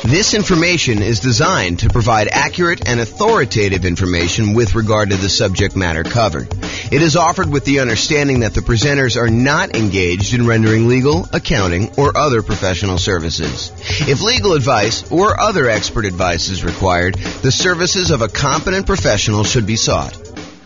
This information is designed to provide accurate and authoritative information with regard to the subject matter covered. It is offered with the understanding that the presenters are not engaged in rendering legal, accounting, or other professional services. If legal advice or other expert advice is required, the services of a competent professional should be sought.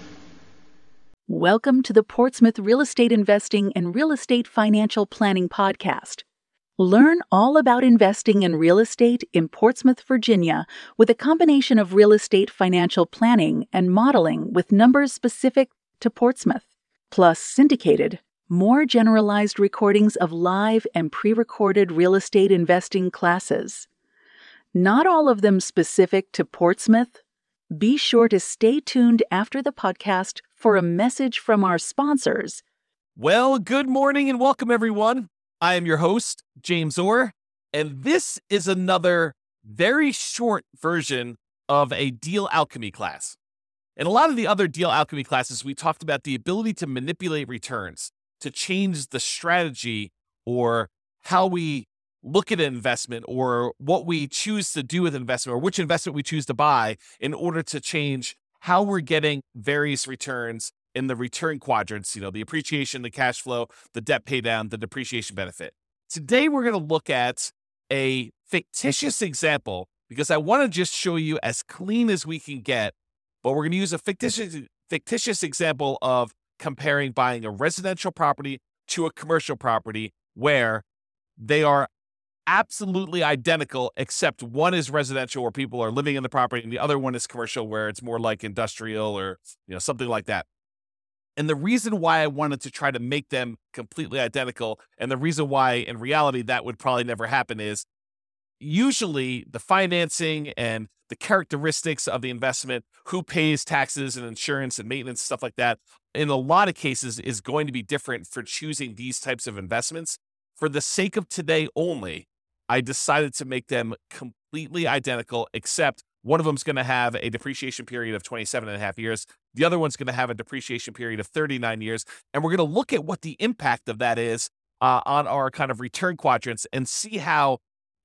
Welcome to the Portsmouth Real Estate Investing and Real Estate Financial Planning Podcast. Learn all about investing in real estate in Portsmouth, Virginia, with a combination of real estate financial planning and modeling with numbers specific to Portsmouth, plus syndicated, more generalized recordings of live and pre-recorded real estate investing classes. Not all of them specific to Portsmouth. Be sure to stay tuned after the podcast for a message from our sponsors. Well, good morning and welcome, everyone. I am your host, James Orr, and this is another very short version of a deal alchemy class. In a lot of the other deal alchemy classes, we talked about the ability to manipulate returns, to change the strategy or how we look at an investment or what we choose to do with investment or which investment we choose to buy in order to change how we're getting various returns in the return quadrants, the appreciation, the cash flow, the debt pay down, the depreciation benefit. Today, we're going to look at a fictitious example because I want to just show you as clean as we can get, but we're going to use a fictitious example of comparing buying a residential property to a commercial property where they are absolutely identical, except one is residential where people are living in the property and the other one is commercial where it's more like industrial or something like that. And the reason why I wanted to try to make them completely identical, and the reason why in reality that would probably never happen, is usually the financing and the characteristics of the investment, who pays taxes and insurance and maintenance, stuff like that, in a lot of cases is going to be different for choosing these types of investments. For the sake of today only, I decided to make them completely identical, except one of them is going to have a depreciation period of 27 and a half years. The other one's going to have a depreciation period of 39 years. And we're going to look at what the impact of that is on our kind of return quadrants and see how,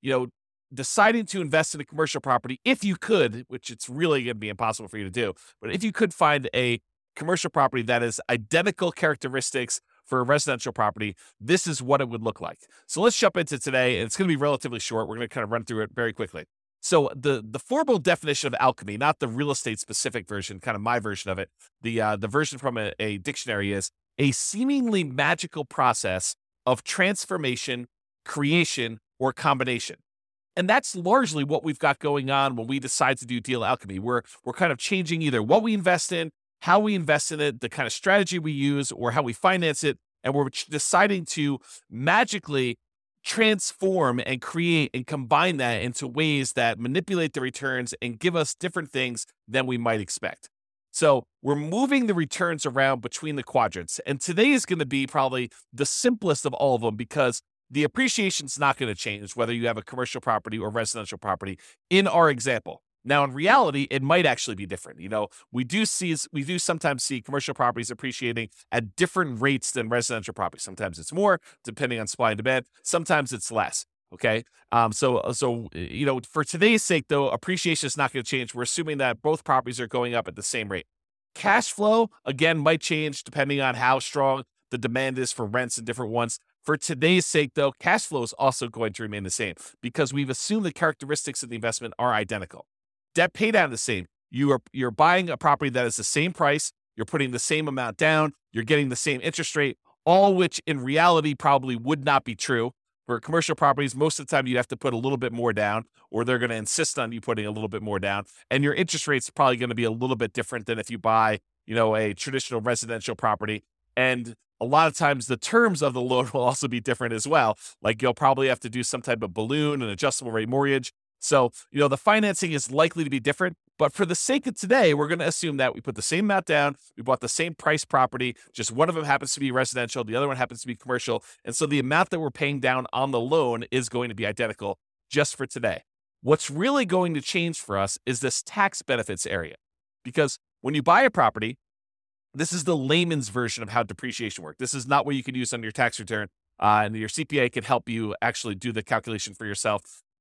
deciding to invest in a commercial property, if you could, which it's really going to be impossible for you to do, but if you could find a commercial property that is identical characteristics for a residential property, this is what it would look like. So let's jump into today. It's going to be relatively short. We're going to kind of run through it very quickly. So the formal definition of alchemy, not the real estate specific version, kind of my version of it, the version from a dictionary is a seemingly magical process of transformation, creation, or combination. And that's largely what we've got going on when we decide to do deal alchemy. We're kind of changing either what we invest in, how we invest in it, the kind of strategy we use, or how we finance it, and we're deciding to magically transform and create and combine that into ways that manipulate the returns and give us different things than we might expect. So we're moving the returns around between the quadrants. And today is going to be probably the simplest of all of them because the appreciation is not going to change whether you have a commercial property or residential property in our example. Now, in reality, it might actually be different. We do sometimes see commercial properties appreciating at different rates than residential properties. Sometimes it's more, depending on supply and demand. Sometimes it's less. Okay. So for today's sake, though, appreciation is not going to change. We're assuming that both properties are going up at the same rate. Cash flow, again, might change depending on how strong the demand is for rents and different ones. For today's sake, though, cash flow is also going to remain the same because we've assumed the characteristics of the investment are identical. Debt pay down the same. You're buying a property that is the same price. You're putting the same amount down. You're getting the same interest rate, all which in reality probably would not be true. For commercial properties, most of the time you have to put a little bit more down, or they're going to insist on you putting a little bit more down. And your interest rate's probably going to be a little bit different than if you buy, a traditional residential property. And a lot of times the terms of the loan will also be different as well. Like you'll probably have to do some type of balloon, an adjustable rate mortgage. So, the financing is likely to be different, but for the sake of today, we're going to assume that we put the same amount down, we bought the same price property, just one of them happens to be residential, the other one happens to be commercial, and so the amount that we're paying down on the loan is going to be identical just for today. What's really going to change for us is this tax benefits area, because when you buy a property, this is the layman's version of how depreciation works. This is not what you can use on your tax return, and your CPA can help you actually do the calculation for yourself.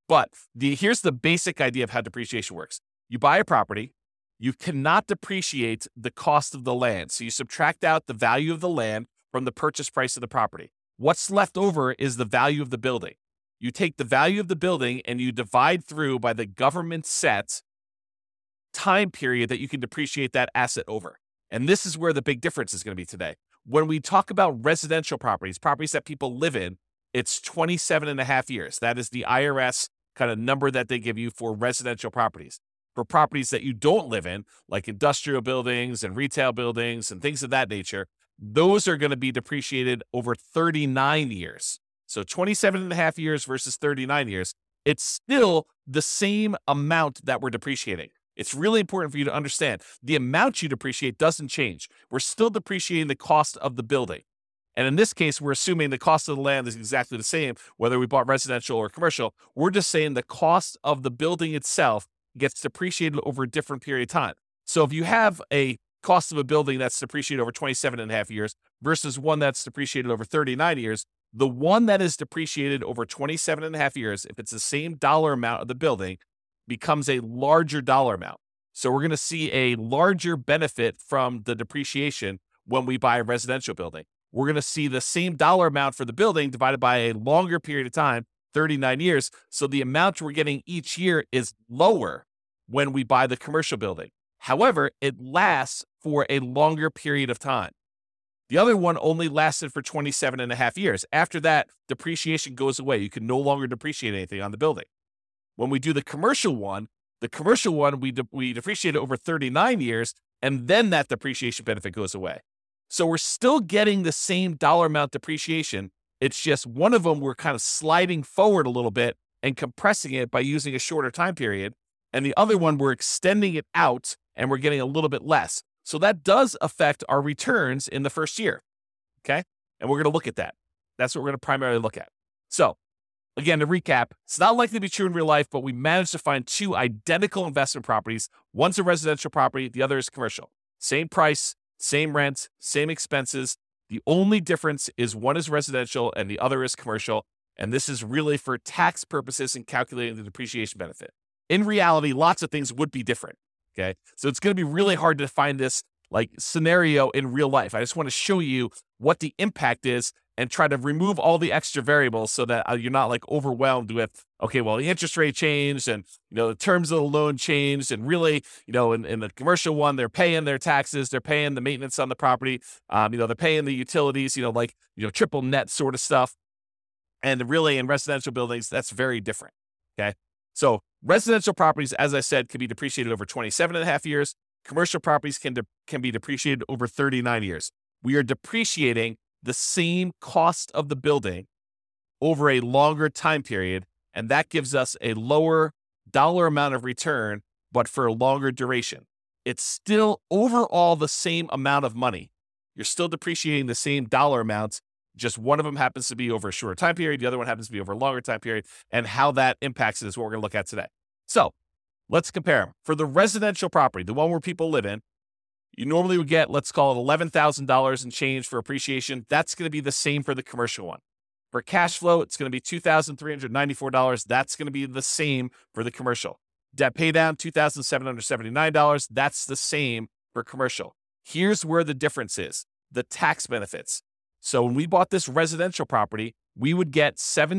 But here's the basic idea of how depreciation works. You buy a property, you cannot depreciate the cost of the land. So you subtract out the value of the land from the purchase price of the property. What's left over is the value of the building. You take the value of the building and you divide through by the government set time period that you can depreciate that asset over. And this is where the big difference is going to be today. When we talk about residential properties, properties that people live in, it's 27 and a half years. That is the IRS kind of number that they give you for residential properties. For properties that you don't live in, like industrial buildings and retail buildings and things of that nature, those are going to be depreciated over 39 years. So 27 and a half years versus 39 years, it's still the same amount that we're depreciating. It's really important for you to understand the amount you depreciate doesn't change. We're still depreciating the cost of the building. And in this case, we're assuming the cost of the land is exactly the same, whether we bought residential or commercial. We're just saying the cost of the building itself gets depreciated over a different period of time. So if you have a cost of a building that's depreciated over 27 and a half years versus one that's depreciated over 39 years, the one that is depreciated over 27 and a half years, if it's the same dollar amount of the building, becomes a larger dollar amount. So we're going to see a larger benefit from the depreciation when we buy a residential building. We're going to see the same dollar amount for the building divided by a longer period of time, 39 years. So the amount we're getting each year is lower when we buy the commercial building. However, it lasts for a longer period of time. The other one only lasted for 27 and a half years. After that, depreciation goes away. You can no longer depreciate anything on the building. When we do the commercial one, we depreciate it over 39 years, and then that depreciation benefit goes away. So we're still getting the same dollar amount depreciation. It's just one of them we're kind of sliding forward a little bit and compressing it by using a shorter time period. And the other one, we're extending it out and we're getting a little bit less. So that does affect our returns in the first year. Okay. And we're going to look at that. That's what we're going to primarily look at. So again, to recap, it's not likely to be true in real life, but we managed to find two identical investment properties. One's a residential property. The other is commercial. Same price, same rent, same expenses. The only difference is one is residential and the other is commercial. And this is really for tax purposes and calculating the depreciation benefit. In reality, lots of things would be different. Okay. So it's going to be really hard to find this like scenario in real life. I just want to show you what the impact is and try to remove all the extra variables so that you're not like overwhelmed with, okay, well, the interest rate changed and, the terms of the loan changed. And really, in the commercial one, they're paying their taxes, they're paying the maintenance on the property. They're paying the utilities, triple net sort of stuff. And really in residential buildings, that's very different. Okay. So residential properties, as I said, can be depreciated over 27 and a half years. Commercial properties can be depreciated over 39 years. We are depreciating the same cost of the building over a longer time period, and that gives us a lower dollar amount of return, but for a longer duration. It's still overall the same amount of money. You're still depreciating the same dollar amounts, just one of them happens to be over a shorter time period, the other one happens to be over a longer time period, and how that impacts it is what we're going to look at today. So let's compare them. For the residential property, the one where people live in, you normally would get, let's call it $11,000 and change for appreciation. That's going to be the same for the commercial one. For cash flow, it's going to be $2,394. That's going to be the same for the commercial. Debt pay down, $2,779. That's the same for commercial. Here's where the difference is, the tax benefits. So when we bought this residential property, we would get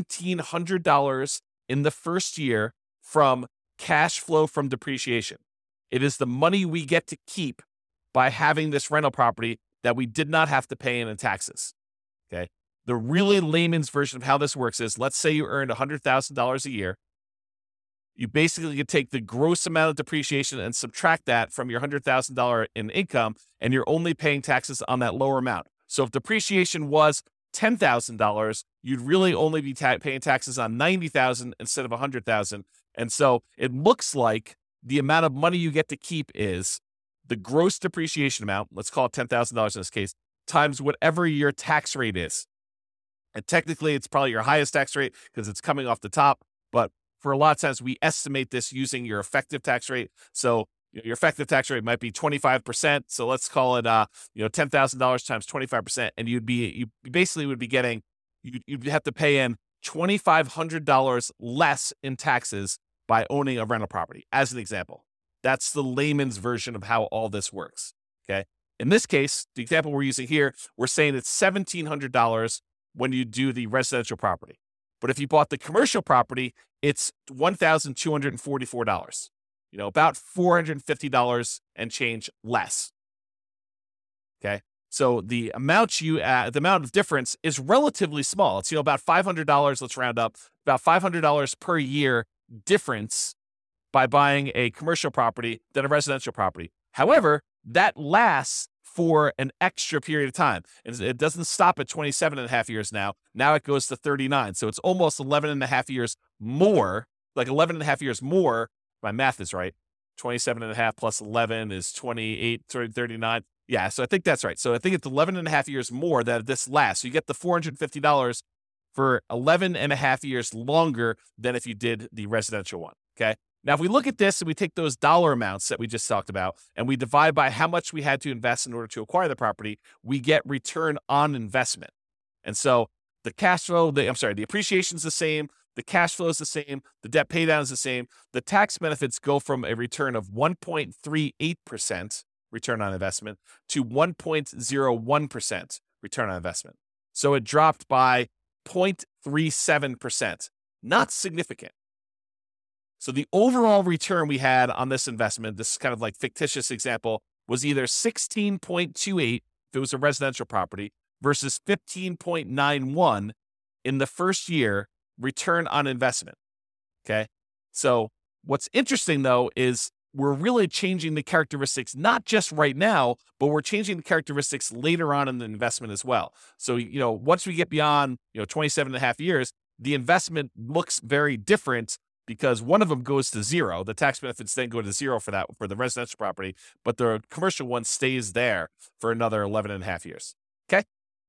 $1,700 in the first year from cash flow from depreciation. It is the money we get to keep by having this rental property that we did not have to pay in taxes. Okay. The really layman's version of how this works is, let's say you earned $100,000 a year. You basically could take the gross amount of depreciation and subtract that from your $100,000 in income, and you're only paying taxes on that lower amount. So if depreciation was $10,000, you'd really only be paying taxes on $90,000 instead of $100,000. And so it looks like the amount of money you get to keep is the gross depreciation amount, let's call it $10,000 in this case, times whatever your tax rate is. And technically, it's probably your highest tax rate because it's coming off the top. But for a lot of times, we estimate this using your effective tax rate. So your effective tax rate might be 25%. So let's call it, $10,000 times 25%. And you basically would be getting, you'd have to pay in $2,500 less in taxes by owning a rental property, as an example. That's the layman's version of how all this works, okay? In this case, the example we're using here, we're saying it's $1,700 when you do the residential property. But if you bought the commercial property, it's $1,244, about $450 and change less, okay? So the amount of difference is relatively small. It's, about $500, let's round up, about $500 per year difference by buying a commercial property than a residential property. However, that lasts for an extra period of time. It doesn't stop at 27 and a half years now. Now it goes to 39. So it's almost 11 and a half years more, like 11 and a half years more. My math is right. 27 and a half plus 11 is 28, 39. Yeah, so I think that's right. So I think it's 11 and a half years more that this lasts. So you get the $450 for 11 and a half years longer than if you did the residential one, okay? Now, if we look at this and we take those dollar amounts that we just talked about and we divide by how much we had to invest in order to acquire the property, we get return on investment. And so the cash flow, the appreciation is the same, the cash flow is the same, the debt pay down is the same. The tax benefits go from a return of 1.38% return on investment to 1.01% return on investment. So it dropped by 0.37%. Not significant. So the overall return we had on this investment, this kind of like fictitious example, was either 16.28 if it was a residential property versus 15.91 in the first year return on investment. Okay. So what's interesting though is we're really changing the characteristics, not just right now, but we're changing the characteristics later on in the investment as well. So, once we get beyond, 27 and a half years, the investment looks very different because one of them goes to zero. The tax benefits then go to zero for the residential property, but the commercial one stays there for another 11 and a half years. Okay.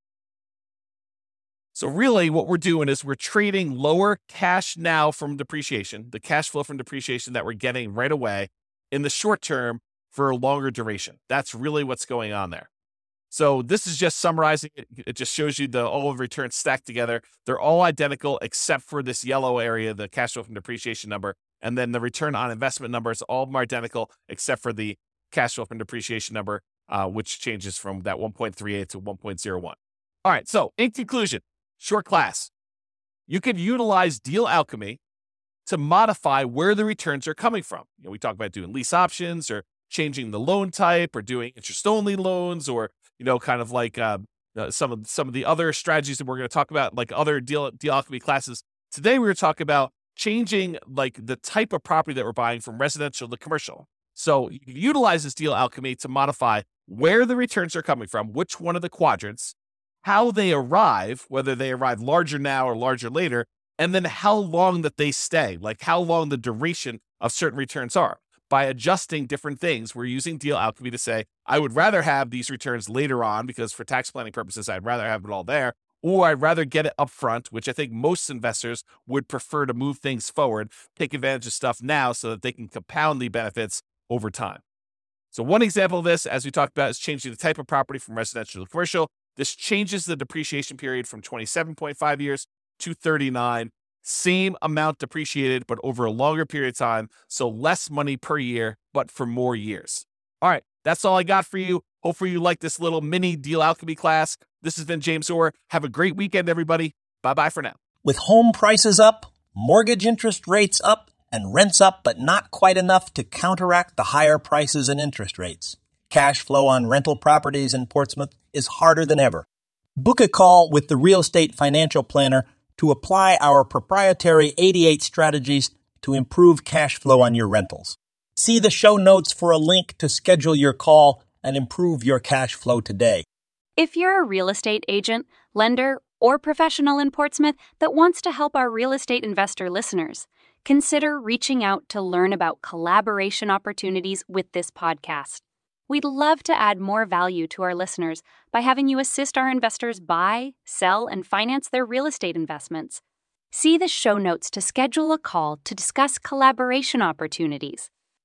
So really what we're doing is we're trading lower cash now from depreciation, the cash flow from depreciation that we're getting right away in the short term for a longer duration. That's really what's going on there. So this is just summarizing it. It just shows you all of the returns stacked together. They're all identical except for this yellow area, the cash flow from depreciation number. And then the return on investment numbers, all of them are identical except for the cash flow from depreciation number, which changes from that 1.38 to 1.01. All right, so in conclusion, short class, you could utilize deal alchemy to modify where the returns are coming from. We talk about doing lease options or changing the loan type or doing interest-only loans or, kind of like some of the other strategies that we're going to talk about, like other deal alchemy classes. Today, we're going to talk about changing like the type of property that we're buying from residential to commercial. So you can utilize this deal alchemy to modify where the returns are coming from, which one of the quadrants, how they arrive, whether they arrive larger now or larger later, and then how long that they stay, like how long the duration of certain returns are. By adjusting different things, we're using deal alchemy to say, I would rather have these returns later on because for tax planning purposes, I'd rather have it all there, or I'd rather get it up front, which I think most investors would prefer to move things forward, take advantage of stuff now so that they can compound the benefits over time. So one example of this, as we talked about, is changing the type of property from residential to commercial. This changes the depreciation period from 27.5 years to 39. Same amount depreciated, but over a longer period of time. So less money per year, but for more years. All right, that's all I got for you. Hopefully you like this little mini deal alchemy class. This has been James Orr. Have a great weekend, everybody. Bye-bye for now. With home prices up, mortgage interest rates up, and rents up, but not quite enough to counteract the higher prices and interest rates, cash flow on rental properties in Portsmouth is harder than ever. Book a call with the Real Estate Financial Planner to apply our proprietary 88 strategies to improve cash flow on your rentals. See the show notes for a link to schedule your call and improve your cash flow today. If you're a real estate agent, lender, or professional in Portsmouth that wants to help our real estate investor listeners, consider reaching out to learn about collaboration opportunities with this podcast. We'd love to add more value to our listeners by having you assist our investors buy, sell, and finance their real estate investments. See the show notes to schedule a call to discuss collaboration opportunities.